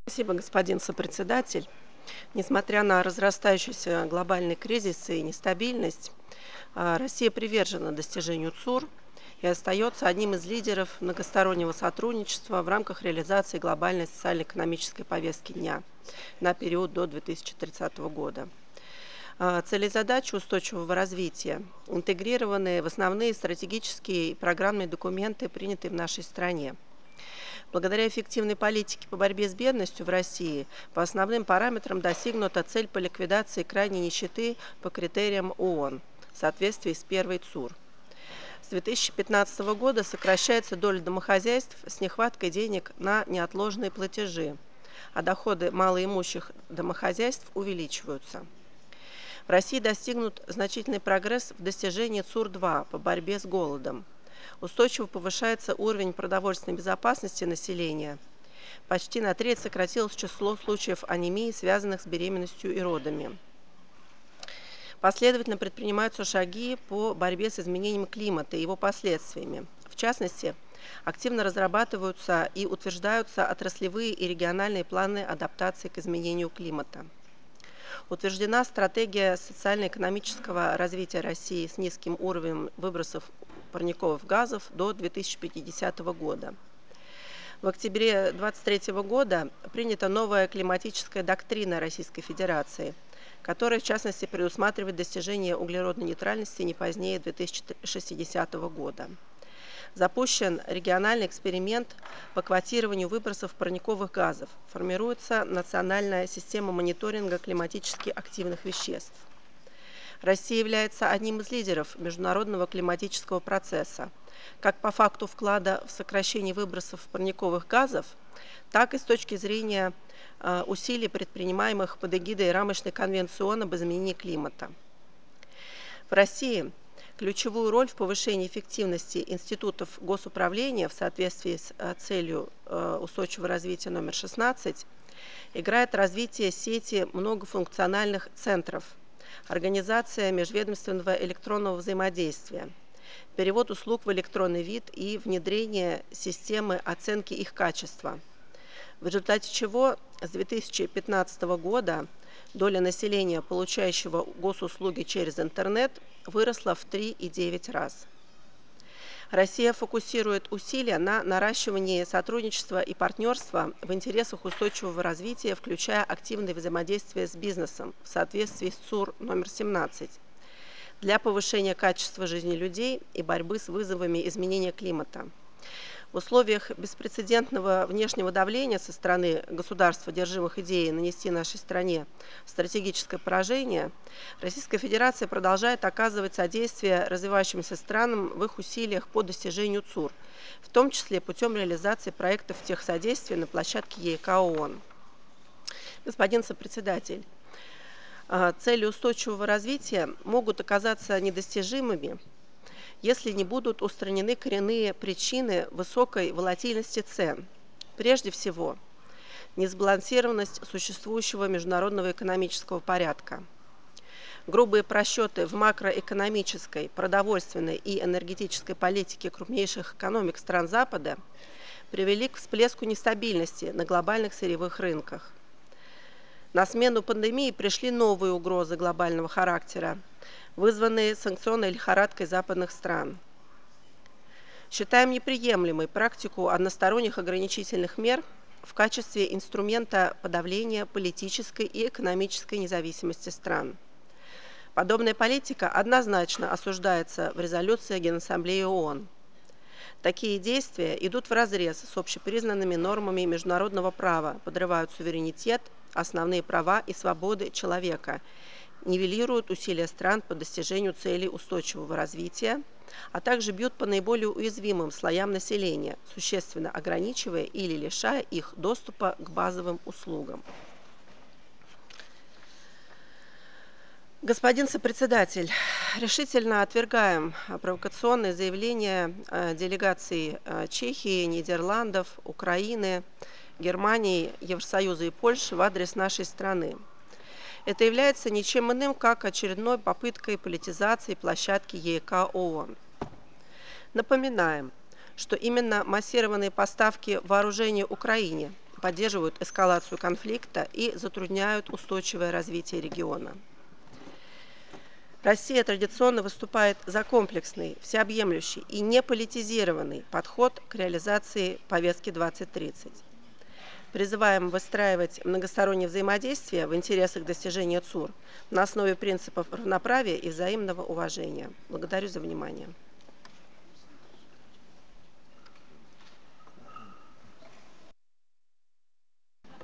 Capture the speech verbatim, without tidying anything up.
Спасибо, господин сопредседатель. Несмотря на разрастающийся глобальный кризис и нестабильность, а, Россия привержена достижению ЦУР и остается одним из лидеров многостороннего сотрудничества в рамках реализации глобальной социально-экономической повестки дня на период до две тысячи тридцатого года. А, Цели и задачи устойчивого развития интегрированы в основные стратегические и программные документы, принятые в нашей стране. Благодаря эффективной политике по борьбе с бедностью в России по основным параметрам достигнута цель по ликвидации крайней нищеты по критериям ООН в соответствии с первой ЦУР. С две тысячи пятнадцатого года сокращается доля домохозяйств с нехваткой денег на неотложные платежи, а доходы малоимущих домохозяйств увеличиваются. В России достигнут значительный прогресс в достижении ЦУР-два по борьбе с голодом. Устойчиво повышается уровень продовольственной безопасности населения. Почти на треть сократилось число случаев анемии, связанных с беременностью и родами. Последовательно предпринимаются шаги по борьбе с изменением климата и его последствиями. В частности, активно разрабатываются и утверждаются отраслевые и региональные планы адаптации к изменению климата. Утверждена стратегия социально-экономического развития России с низким уровнем выбросов парниковых газов до две тысячи пятидесятого года. В октябре две тысячи двадцать третьего года принята новая климатическая доктрина Российской Федерации, которая, в частности, предусматривает достижение углеродной нейтральности не позднее две тысячи шестидесятого года. Запущен региональный эксперимент по квотированию выбросов парниковых газов. Формируется национальная система мониторинга климатически активных веществ. Россия является одним из лидеров международного климатического процесса, как по факту вклада в сокращение выбросов парниковых газов, так и с точки зрения э, усилий, предпринимаемых под эгидой рамочной конвенции ООН об изменении климата. В России ключевую роль в повышении эффективности институтов госуправления в соответствии с э, целью э, устойчивого развития номер шестнадцать играет развитие сети многофункциональных центров, организация межведомственного электронного взаимодействия, перевод услуг в электронный вид и внедрение системы оценки их качества, в результате чего с две тысячи пятнадцатого года доля населения, получающего госуслуги через интернет, выросла в три и девять раз. Россия фокусирует усилия на наращивании сотрудничества и партнерства в интересах устойчивого развития, включая активное взаимодействие с бизнесом в соответствии с ЦУР номер семнадцать для повышения качества жизни людей и борьбы с вызовами изменения климата. В условиях беспрецедентного внешнего давления со стороны государств, одержимых идеей нанести нашей стране стратегическое поражение, Российская Федерация продолжает оказывать содействие развивающимся странам в их усилиях по достижению ЦУР, в том числе путем реализации проектов техсодействия на площадке ЕК ООН. Господин сопредседатель, а, цели устойчивого развития могут оказаться недостижимыми, если не будут устранены коренные причины высокой волатильности цен. Прежде всего, несбалансированность существующего международного экономического порядка. Грубые просчеты в макроэкономической, продовольственной и энергетической политике крупнейших экономик стран Запада привели к всплеску нестабильности на глобальных сырьевых рынках. На смену пандемии пришли новые угрозы глобального характера, вызванные санкционной лихорадкой западных стран. Считаем неприемлемой практику односторонних ограничительных мер в качестве инструмента подавления политической и экономической независимости стран. Подобная политика однозначно осуждается в резолюции Генассамблеи ООН. Такие действия идут вразрез с общепризнанными нормами международного права, подрывают суверенитет, основные права и свободы человека, нивелируют усилия стран по достижению целей устойчивого развития, а также бьют по наиболее уязвимым слоям населения, существенно ограничивая или лишая их доступа к базовым услугам. Господин сопредседатель, решительно отвергаем а, провокационные заявления а, делегаций а, Чехии, Нидерландов, Украины, Германии, Евросоюза и Польши в адрес нашей страны. Это является ничем иным, как очередной попыткой политизации площадки ЕК ООН. Напоминаем, что именно массированные поставки вооружений Украине поддерживают эскалацию конфликта и затрудняют устойчивое развитие региона. Россия традиционно выступает за комплексный, всеобъемлющий и неполитизированный подход к реализации повестки двадцать тридцать. Призываем выстраивать многостороннее взаимодействие в интересах достижения ЦУР на основе принципов равноправия и взаимного уважения. Благодарю за внимание.